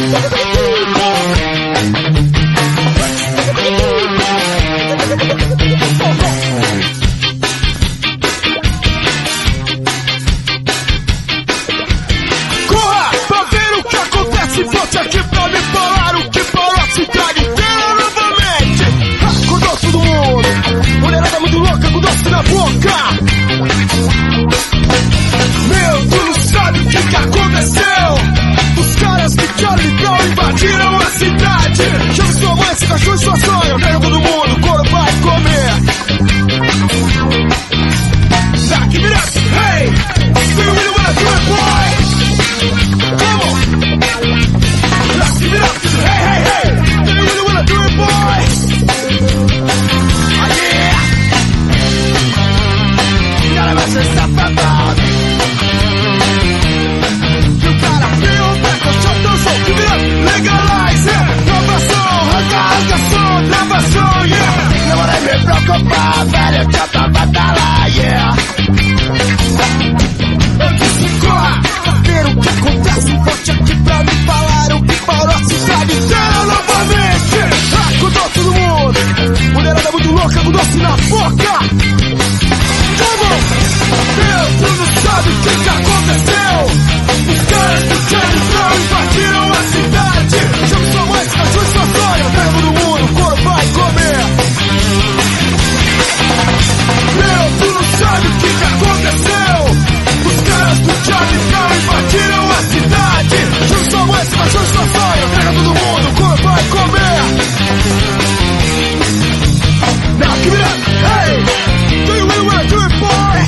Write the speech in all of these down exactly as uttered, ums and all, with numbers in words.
Corra pra ver o que acontece, volte aqui pra me falar o que parou a cidade inteira novamente. Acordou todo mundo, mulherada muito louca com doce na boca. Meu, tu não sabe o que que aconteceu. Os caras que Charlie Brown invadiram a cidade. Chame sua mãe, seu cachorro e sua sonha. Pega todo mundo, o couro vai comer. Now give it up, hey! Do you really wanna do it, boy? Come on! Now give it up, hey, hey, hey! Do you really wanna do it, boy? Oh yeah! You gotta mess this up, about. You gotta feel back, go shut the soul, give it up, legalize it! Nova som, arranca, arranca som, nova som, yeah! Não vai me preocupar, velho, que eu tô batalha, yeah! Eu disse corra, pra ver o que acontece, volte aqui pra me falar o que parou a cidade inteira novamente. Acordou todo mundo, mulherada muito louca com doce na boca. Vamos! Meu, tu não sabe o que que aconteceu. Os caras do Charlie Brown invadiram a cidade. Chama sua mãe, seu cachorro e sua sonha. Pega todo mundo, o couro vai comer. Meu, tu não sabe o que que aconteceu. Os caras do Charlie Brown invadiram a cidade. Chama sua mãe, seu cachorro e sua sonha. Pega todo mundo, o couro vai comer. Now give it up, hey! Do you really wanna do it, boy?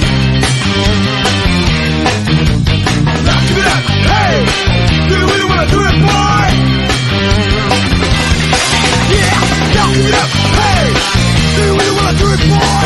Now give it up, hey! Do you really wanna do it, boy? Yeah! Now give it up, hey! Do you really wanna do it, boy?